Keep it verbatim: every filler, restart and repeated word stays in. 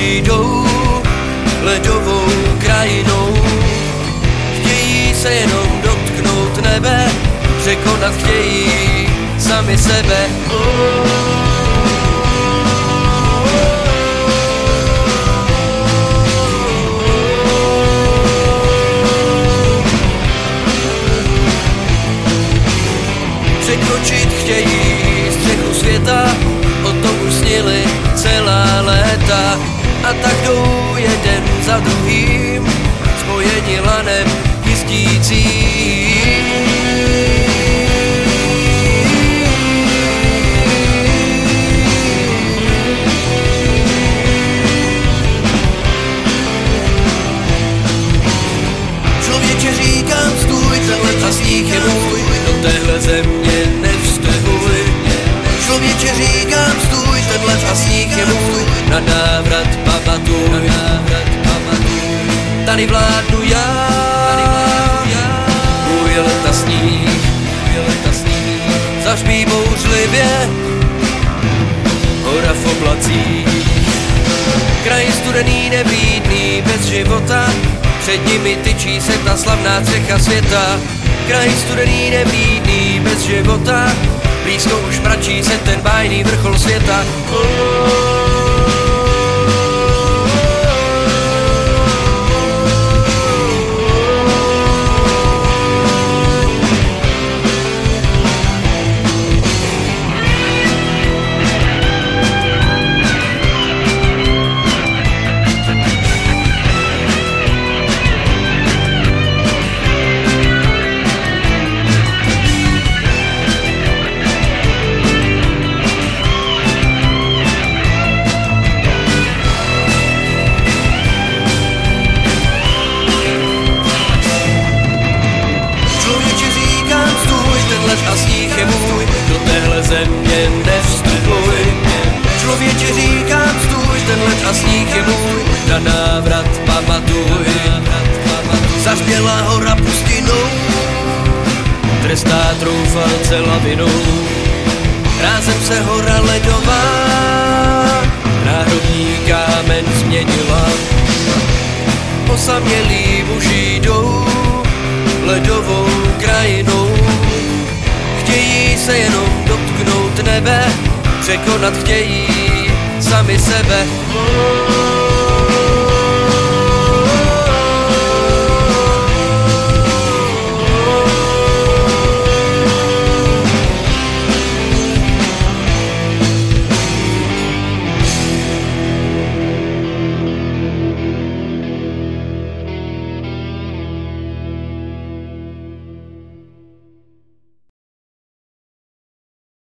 muži jdou ledovou krajinou. Chtějí se jenom dotknout nebe, překonat chtějí sami sebe. Překročit chtějí střechu světa, o tom už snili celá léta. A tak jdou jeden za druhým, spojeni lanem jistící. Člověče, říkám stůj, tenhle a sníh je můj, do téhle země nevztehuj. Člověče, říkám stůj, tenhle a sníh je můj, na návrat pamatuj, na návrat pamatuj. Tady vládnu já, tady vládnu já, můj leta sníh, můj leta sníh. Zařbí bouřlivě, hora v oblacích. Kraj studený, nevlídný, bez života, před nimi tyčí se ta slavná střecha světa. Kraj studený, nevlídný, bez života, blízko už mračí se ten bájný vrchol světa. A sníh je můj, do téhle země nevstupuj. Člověče, říkám stůj, ten led a sníh je můj, na návrat pamatuj. Zařběla hora pustinou, trestá troufalce lavinou. Rázem se hora ledová, náhrobní kámen změnila. Osamělí muži jdou ledovou krajinou. Chtějí se jenom dotknout nebe, překonat chtějí sami sebe.